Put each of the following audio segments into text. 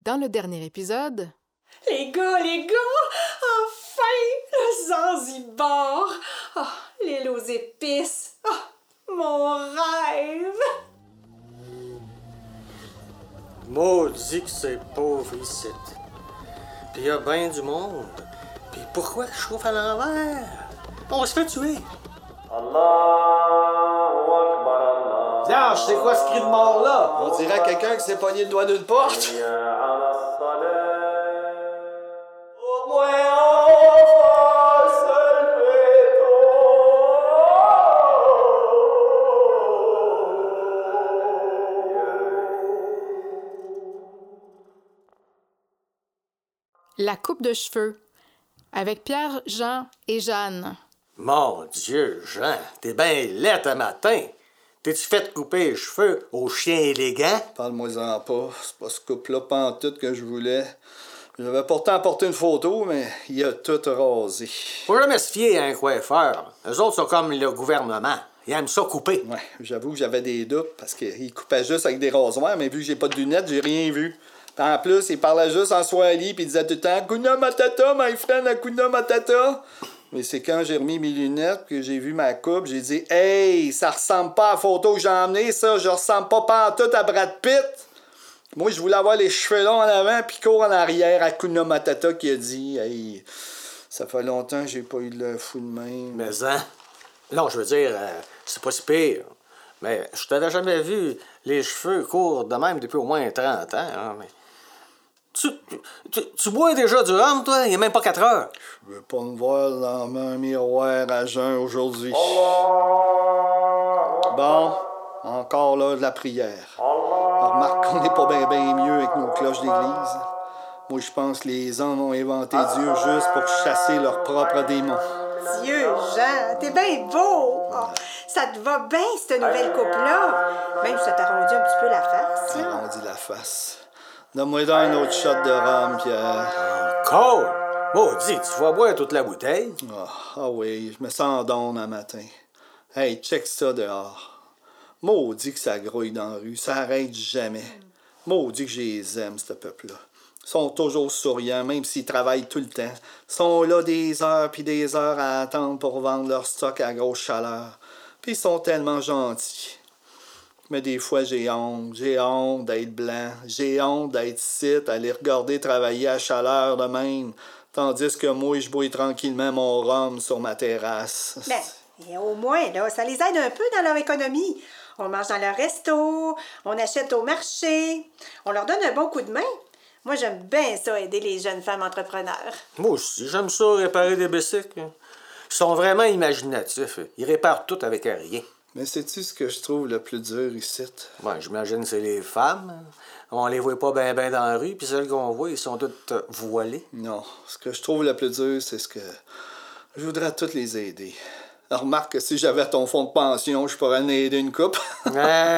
Dans le dernier épisode... Les gars! Enfin! Le Zanzibar! Oh, l'île aux épices! Oh, mon rêve! Maudit que c'est pauvre ici. Puis y a bien du monde. Puis pourquoi je chauffe à l'envers? On se fait tuer. Viens, c'est quoi ce cri de mort-là? On dirait quelqu'un qui s'est pogné le doigt d'une porte. Au moins, La coupe de cheveux, avec Pierre, Jean et Jeanne. Mon Dieu, Jean, t'es bien laid un matin. T'es-tu fait couper les cheveux au chien élégant? Parle-moi-en pas. C'est pas ce couple-là pantoute que je voulais. J'avais pourtant apporté une photo, mais il a tout rasé. Faut jamais se fier à un coiffeur. Eux autres sont comme le gouvernement. Ils aiment ça couper. Ouais, j'avoue que j'avais des doutes parce qu'il coupait juste avec des rasoirs, mais vu que j'ai pas de lunettes, j'ai rien vu. Puis en plus, il parlait juste en swahili puis il disait tout le temps « Hakuna Matata, my friend, Hakuna Matata ». Mais c'est quand j'ai remis mes lunettes que j'ai vu ma coupe, j'ai dit « Hey, ça ressemble pas à la photo que j'ai emmenée, ça. Je ressemble pas pantoute à Brad Pitt. » Moi, je voulais avoir les cheveux longs en avant puis court en arrière. Hakuna Matata qui a dit « Hey, ça fait longtemps que j'ai pas eu le fou de même. » Mais hein? Non, je veux dire, c'est pas si pire. Mais je t'avais jamais vu les cheveux courts de même depuis au moins 30 ans. Hein, mais... Tu bois déjà du rhum, toi? Il n'est même pas 4 heures. Je veux pas me voir dans un miroir à jeun aujourd'hui. Bon, encore là de la prière. Remarque qu'on n'est pas bien mieux avec nos cloches d'église. Moi, je pense que les hommes ont inventé Dieu juste pour chasser leurs propres démons. Dieu, Jean, t'es bien beau! Oh, ça te va bien, cette nouvelle coupe-là. Même si ça t'arrondit un petit peu la face, là. Arrondis la face. Donne-moi donc un autre shot de rhum, Pierre. Encore? Maudit, tu vas boire toute la bouteille? Ah oui, je me sens donne un matin. Hey, check ça dehors. Maudit que ça grouille dans la rue, ça arrête jamais. Maudit que je les aime, ce peuple-là. Ils sont toujours souriants, même s'ils travaillent tout le temps. Ils sont là des heures puis des heures à attendre pour vendre leur stock à grosse chaleur. Puis ils sont tellement gentils. Mais des fois, j'ai honte d'être blanc. J'ai honte d'être ici, à les regarder travailler à chaleur de même. Tandis que moi, je bois tranquillement mon rhum sur ma terrasse. Ben, au moins, là, ça les aide un peu dans leur économie. On mange dans leur resto, on achète au marché, on leur donne un bon coup de main. Moi, j'aime bien ça, aider les jeunes femmes entrepreneurs. Moi aussi, j'aime ça, réparer des bicycles. Ils sont vraiment imaginatifs. Ils réparent tout avec rien. Mais sais-tu ce que je trouve le plus dur ici? Ouais, j'imagine que c'est les femmes. On les voit pas bien dans la rue, puis celles qu'on voit, ils sont toutes voilées. Non, ce que je trouve le plus dur, c'est ce que je voudrais toutes les aider. Remarque que si j'avais ton fonds de pension, je pourrais en aider une couple. En tout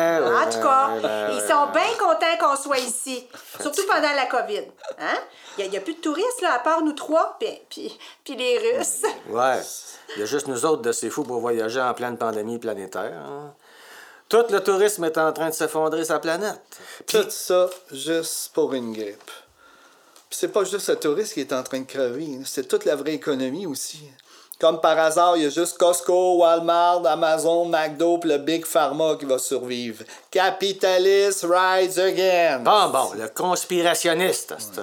cas, ils sont bien contents qu'on soit ici. Surtout pendant la COVID. Hein? Il n'y a plus de touristes, là, à part nous trois, puis les Russes. Ouais. Il y a juste nous autres de ces fous pour voyager en pleine pandémie planétaire. Hein? Tout le tourisme est en train de s'effondrer sa planète. Tout ça juste pour une grippe. Puis c'est pas juste le tourisme qui est en train de crever, hein. C'est toute la vraie économie aussi. Comme par hasard, il y a juste Costco, Walmart, Amazon, McDo puis le Big Pharma qui va survivre. Capitalist rise again. Bon, le conspirationniste. C'est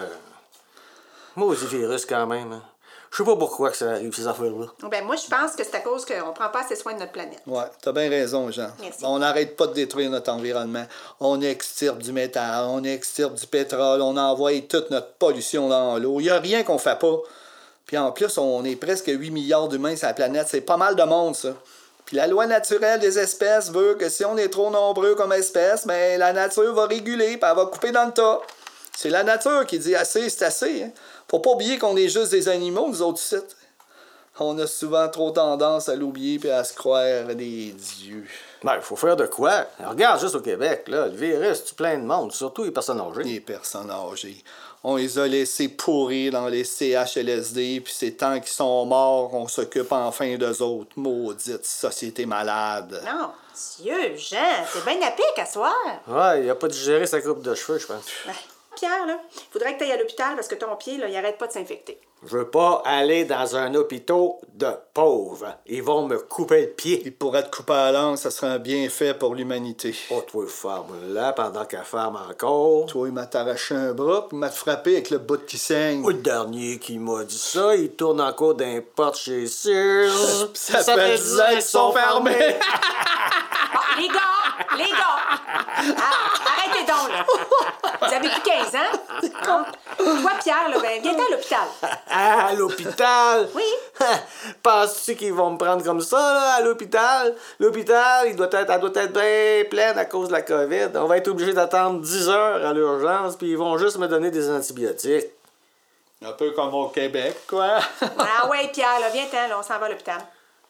maudit virus quand même. Hein? Je sais pas pourquoi que ça arrive, ces affaires-là. Ben moi, je pense que c'est à cause qu'on prend pas assez soin de notre planète. Ouais, t'as bien raison, Jean. Merci. On n'arrête pas de détruire notre environnement. On extirpe du métal, on extirpe du pétrole, on envoie toute notre pollution dans l'eau. Il n'y a rien qu'on fait pas. Puis en plus, on est presque 8 milliards d'humains sur la planète. C'est pas mal de monde, ça. Puis la loi naturelle des espèces veut que si on est trop nombreux comme espèces, ben la nature va réguler, puis elle va couper dans le tas. C'est la nature qui dit assez, c'est assez. Hein? Faut pas oublier qu'on est juste des animaux, nous autres sites. On a souvent trop tendance à l'oublier puis à se croire des dieux. Ben, il faut faire de quoi? Regarde juste au Québec, là, le virus tue plein de monde, surtout les personnes âgées. Les personnes âgées. On les a laissés pourrir dans les CHLSD, puis c'est tant qu'ils sont morts, on s'occupe enfin d'eux autres. Maudite société malade. Non, Dieu, Jean, c'est bien à pic à soir. Ouais, il a pas digéré sa coupe de cheveux, je pense. Pierre, là, il faudrait que tu ailles à l'hôpital parce que ton pied, là, il arrête pas de s'infecter. Je veux pas aller dans un hôpital de pauvres. Ils vont me couper le pied. Il pourrait te couper la langue, ça serait un bienfait pour l'humanité. Oh, toi, ferme là pendant qu'elle ferme encore. Toi, il m'a arraché un bras, puis il m'a frappé avec le bout qui saigne. Oh, le dernier qui m'a dit ça, il tourne encore d'un porte chez sûr. Ça fait 10 ans qu'ils sont fermés. Bon, les gars, arrêtez donc, là. Vous avez plus 15 ans? Hein? Toi, Pierre, là, ben, viens à l'hôpital. À l'hôpital? Oui. Penses-tu qu'ils vont me prendre comme ça, là, à l'hôpital? L'hôpital, elle doit être bien pleine à cause de la COVID. On va être obligé d'attendre 10 heures à l'urgence, puis ils vont juste me donner des antibiotiques. Un peu comme au Québec, quoi. Ah ouais, Pierre, là, viens-t'en, là, on s'en va à l'hôpital.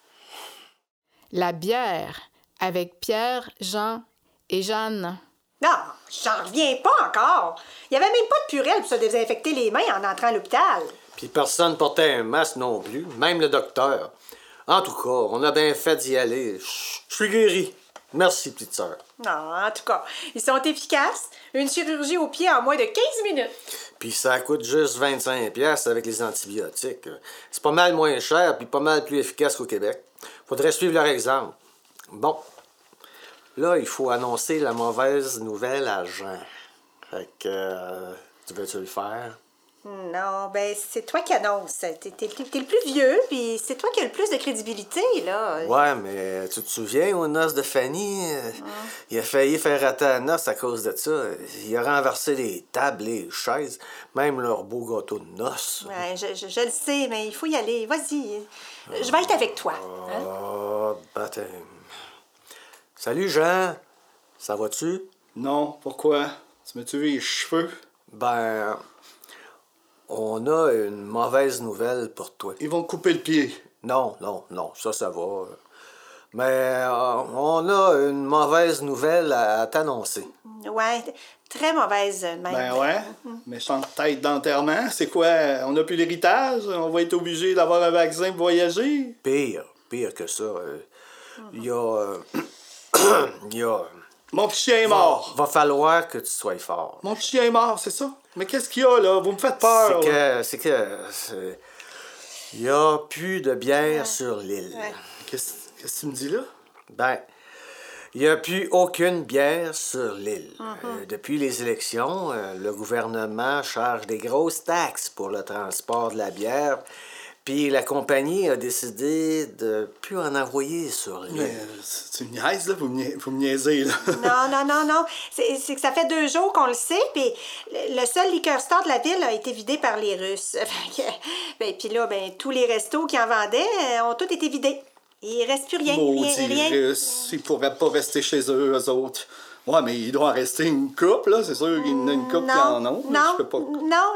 La bière avec Pierre, Jean et Jeanne. Non, j'en reviens pas encore. Il y avait même pas de purée pour se désinfecter les mains en entrant à l'hôpital. Puis personne portait un masque non plus, même le docteur. En tout cas, on a bien fait d'y aller. Je suis guéri. Merci, petite sœur. Non, en tout cas, ils sont efficaces. Une chirurgie au pied en moins de 15 minutes. Puis ça coûte juste 25$ avec les antibiotiques. C'est pas mal moins cher puis pas mal plus efficace qu'au Québec. Faudrait suivre leur exemple. Bon. Là, il faut annoncer la mauvaise nouvelle à Jean. Fait que... tu veux-tu le faire? Non, ben c'est toi qui annonce. T'es le plus vieux, puis c'est toi qui as le plus de crédibilité, là. Ouais, mais tu te souviens, aux noces de Fanny? Il a failli faire rater la noce à cause de ça. Il a renversé les tables, les chaises, même leur beau gâteau de noces. Ouais, je le sais, mais il faut y aller. Vas-y. Je vais être avec toi. Hein? Oh, baptême. Salut, Jean. Ça va-tu? Non, pourquoi? Tu m'as-tu vu les cheveux? Ben... on a une mauvaise nouvelle pour toi. Ils vont te couper le pied. Non, ça va. Mais on a une mauvaise nouvelle à t'annoncer. Ouais, très mauvaise, même. Ben ouais, méchante tête d'enterrement. C'est quoi? On n'a plus l'héritage? On va être obligé d'avoir un vaccin pour voyager? Pire que ça. Il y a... Mon petit chien est mort. Va falloir que tu sois fort. Mon petit chien est mort, c'est ça? Mais qu'est-ce qu'il y a, là? Vous me faites peur. C'est que... il y a plus de bière sur l'île. Ouais. Qu'est-ce que tu me dis là? Ben, il n'y a plus aucune bière sur l'île. Depuis les élections, le gouvernement charge des grosses taxes pour le transport de la bière. Puis la compagnie a décidé de plus en envoyer sur l'île. Mais tu me niaises, là? Vous me niaisez, là. Non. C'est que ça fait 2 jours qu'on le sait, puis le seul liquor store de la ville a été vidé par les Russes. Puis là, tous les restos qui en vendaient ont tous été vidés. Il reste plus rien. Maudits Russes, ils pourraient pas rester chez eux autres. Ouais, mais il doit en rester une couple, là. C'est sûr qu'il y en a une couple qui en ont. Non, Je peux pas...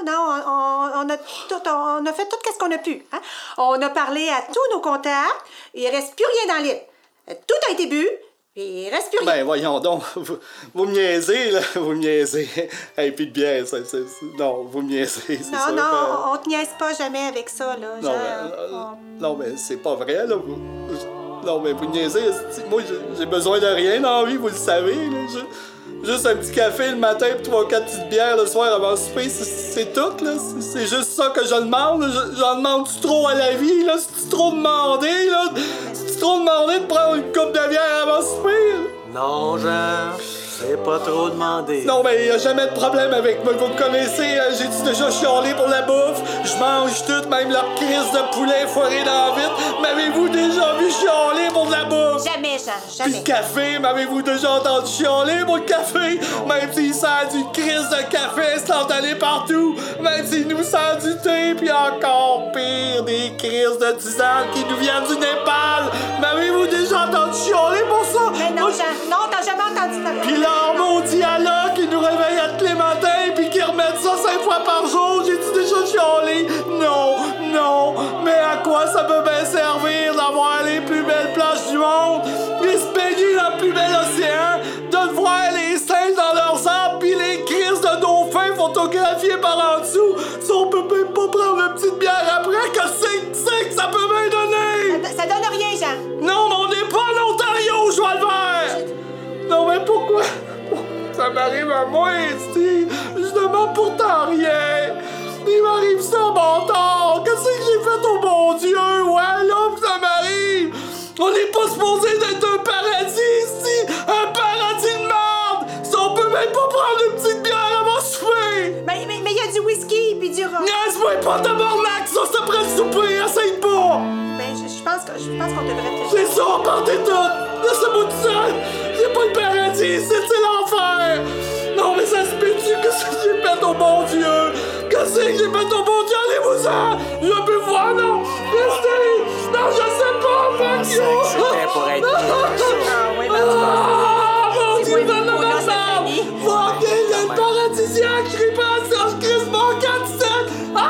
on a fait tout ce qu'on a pu. Hein? On a parlé à tous nos contacts. Il reste plus rien dans l'île. Tout a été bu, puis il reste plus rien. Ben, voyons donc. Vous me niaisez, là. Vous me niaisez. Et puis de bière, non, vous me niaisez, c'est sûr. Non, on te niaise pas jamais avec ça, là. Non, mais c'est pas vrai, là. Non, mais vous niaisez. Moi, j'ai besoin de rien dans la vie, vous le savez, là. Juste un petit café le matin puis 3 ou 4 petites bières le soir avant le souper, c'est tout, là. C'est juste ça que je demande. J'en demande-tu trop à la vie, là? C'est-tu trop demandé, là? C'est-tu trop demandé de prendre une coupe de bière avant le souper, là? Non, Jean, c'est pas trop demandé. Non, mais y a jamais de problème avec moi. Vous me connaissez, j'ai déjà chialé pour la bouffe. Je mange tout, même leur crise de poulet foiré dans la vitre. M'avez-vous déjà vu chialer pour de la bouffe? Jamais, Jean, Puis jamais. le café, m'avez-vous déjà entendu chialer pour le café? Même s'il sert du crise de café instantané partout. Même s'il nous sert du thé, puis encore pire, des crises de tisane qui nous viennent du Népal. M'avez-vous déjà entendu chialer pour ça? Mais non, Jean, non, t'as jamais entendu ça. Puis leur maudit Allah qui nous réveille à tous les matins puis qui remettent ça 5 fois par jour, j'ai-tu déjà chialé? Non, mais à quoi ça peut bien servir d'avoir les plus belles plages du monde, de se baigner dans le plus bel océan, de voir les singes dans leurs arbres pis les crises de dauphins photographiés par en dessous, si on peut même pas prendre une petite bière après, que c'est que ça peut bien donner? Ça donne rien, Jean. Non, mais on n'est pas en Ontario, je vois le vert! Non, mais pourquoi? Ça m'arrive à moi, Steve. Je demande pourtant rien. Il m'arrive ça, bâtard. Qu'est-ce que j'ai fait au bon Dieu? Ouais, là, que ça m'arrive. On n'est pas supposé d'être un paradis ici. Un paradis de merde. Si on peut même pas prendre une petite bière avant le souper. Mais il y a du whisky puis du rhum. Niaise-moi pas, tabarnak. Ça, c'est après le souper. Essaye pas. Ben, je pense qu'on devrait te... C'est ça, partez tout. Laissez-moi tout seul. C'est pas le paradis, c'est l'enfer. Non, mais ça se peut-tu? Qu'est-ce que j'ai fait au bon Dieu? Qu'est-ce que j'ai fait au bon Dieu? Allez-vous-en! Je peux voir, non! Restez! Non, je sais pas, fuck you! C'était pour être bien, ça. Ah oui, ben, Ah, mon c'est Dieu, moi, donne-moi Nicolas, ma cette table! année. Fuck, il y a le paradisiaque, je crie pas à Serge Christ, mon 4-7! Ah!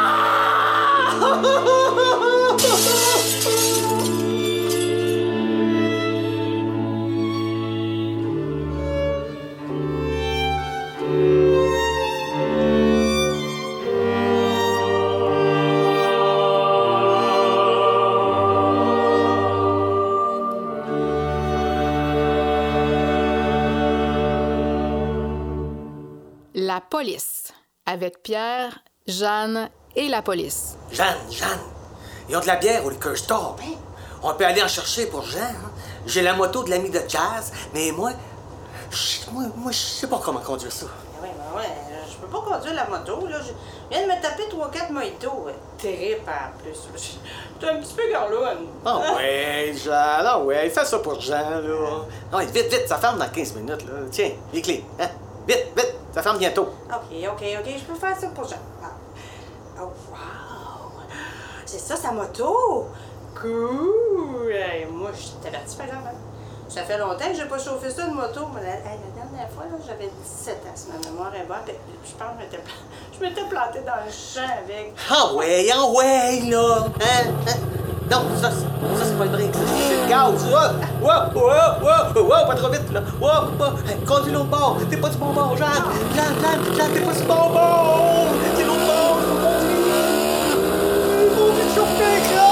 La police, avec Pierre, Jeanne et la police. Jeanne, ils ont de la bière au liquor store. Hein? On peut aller en chercher pour Jean. Hein? J'ai la moto de l'ami de Jazz, mais moi, je sais pas comment conduire ça. Oui, je peux pas conduire la moto, là. Je viens de me taper 3-4 mojitos. Terrible, en plus. J'étais un petit peu garlonne. Ah ouais, Jean, ah ouais, fais ça pour Jean, là. Ah ouais, vite, ça ferme dans 15 minutes, là. Tiens, les clés, hein? Vite, ça ferme bientôt. OK, je peux faire ça pour Jean. Ah. Oh, wow! C'est ça, sa moto! Cool! Hey, moi, je suis avertie, par exemple. Hein? Ça fait longtemps que j'ai pas chauffé ça, une moto. Mais la dernière fois, là, j'avais 17 ans, si ma mémoire est bonne. Je pense que je m'étais plantée dans le champ avec. Ah ouais, là. Hein? Non, ça c'est pas le break, ça, c'est le gaz. Wow, pas trop vite, là. Wow, conduis l'autre bord. T'es pas du bon bord, Jeanne, t'es pas du bon bord. C'est l'autre bord, faut conduire. Conduis le chauffeur, là.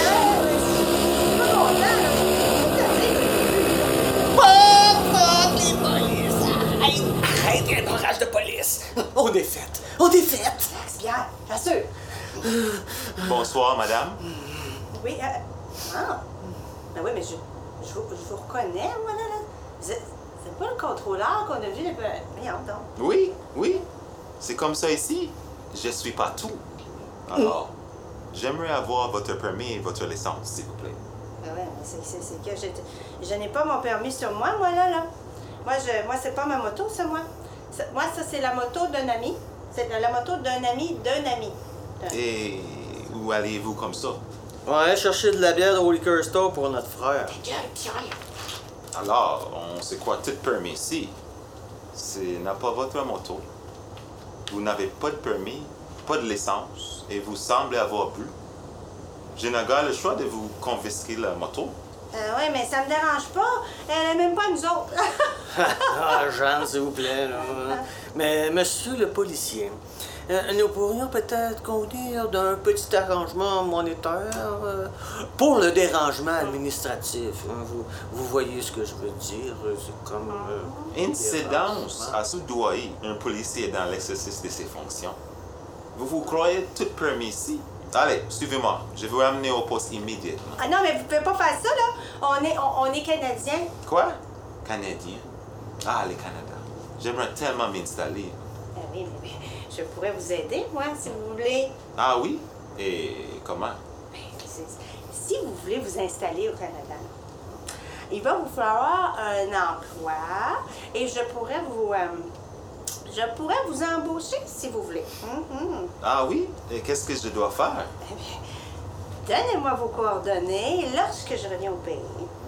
Fuck, les polices. Arrête, il y a un barrage de police. On est fait. Relax, Pierre, rassure. Bonsoir, madame. Oui, Ben oui, mais je vous reconnais, moi, là. C'est pas le contrôleur qu'on a vu depuis... Voyons donc. Oui. C'est comme ça ici. Je suis partout. Alors, j'aimerais avoir votre permis et votre licence, s'il vous plaît. Ben ouais, mais c'est que je n'ai pas mon permis sur moi, là. Moi, c'est pas ma moto, ça, moi. Moi, ça, c'est la moto d'un ami. C'est la moto d'un ami d'un ami. Et où allez-vous comme ça? On va aller chercher de la bière au liquor store pour notre frère. Alors, on sait quoi, tout permis ici. C'est n'a pas votre moto. Vous n'avez pas de permis, pas de licence, et vous semblez avoir bu. Je n'ai pas le choix de vous confisquer la moto. Oui, mais ça me dérange pas. Elle est même pas nous autres. Ah, Jeanne, s'il vous plaît, là. Mais, monsieur le policier, nous pourrions peut-être convenir d'un petit arrangement monétaire pour le dérangement administratif. Hein. Vous voyez ce que je veux dire? C'est comme... Incidence à soudoyer un policier dans l'exercice de ses fonctions. Vous croyez tout permis ici? Allez, suivez-moi. Je vais vous amener au poste immédiatement. Ah non, mais vous pouvez pas faire ça, là. On est Canadiens. Quoi? Canadien? Ah, les Canada. J'aimerais tellement m'installer. Ah oui, mais je pourrais vous aider, moi, si vous voulez. Ah oui? Et comment? Si vous voulez vous installer au Canada, il va vous falloir un emploi et je pourrais vous embaucher si vous voulez. Ah oui? Et qu'est-ce que je dois faire? Eh bien, donnez-moi vos coordonnées lorsque je reviens au pays.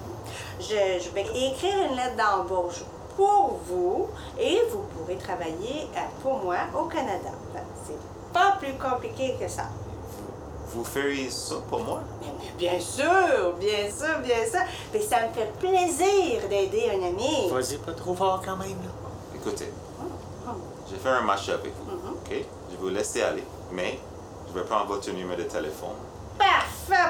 Je vais écrire une lettre d'embauche pour vous et vous pourrez travailler pour moi au Canada. C'est pas plus compliqué que ça. Vous feriez ça pour moi? Mais bien sûr. Mais ça me fait plaisir d'aider un ami. Vas-y pas trop fort quand même, là. Écoutez, je vais faire un match avec vous, OK? Je vais vous laisser aller, mais je vais prendre votre numéro de téléphone. Parfait.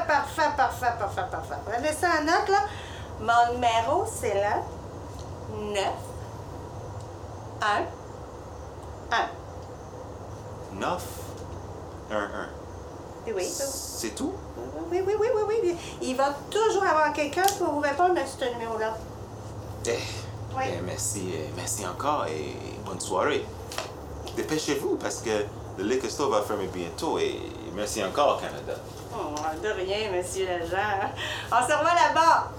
Prenez ça en note, là. Mon numéro, c'est le 9 1 1. 911. Oui. C'est tout? Oui. Il va toujours avoir quelqu'un pour vous répondre à ce numéro-là. Oui. Merci encore et bonne soirée. Dépêchez-vous parce que le liquor store va fermer bientôt et merci encore, Canada. Oh, de rien, monsieur l'agent. On se revoit là-bas.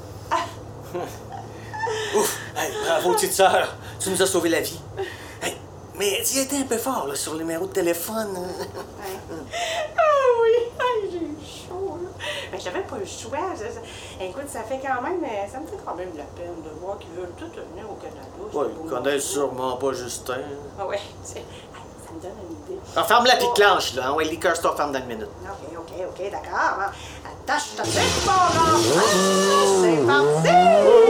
Ouf! Hey, bravo, petite sœur! Tu nous as sauvé la vie. Hey, mais tu étais un peu fort là, sur le numéro de téléphone. Ah oui! J'ai eu chaud, là. Mais j'avais pas le choix. Écoute, ça fait quand même... Ça me fait quand même de la peine de voir qu'ils veulent tous venir au Canada. Ouais, ils connaissent sûrement pas Justin. Ah ouais, ça me donne une idée. Alors, ferme-la pis clenche, là. Ouais, le liquor store ferme dans une minute. OK, d'accord. Attache ta tête, mon gars! C'est parti!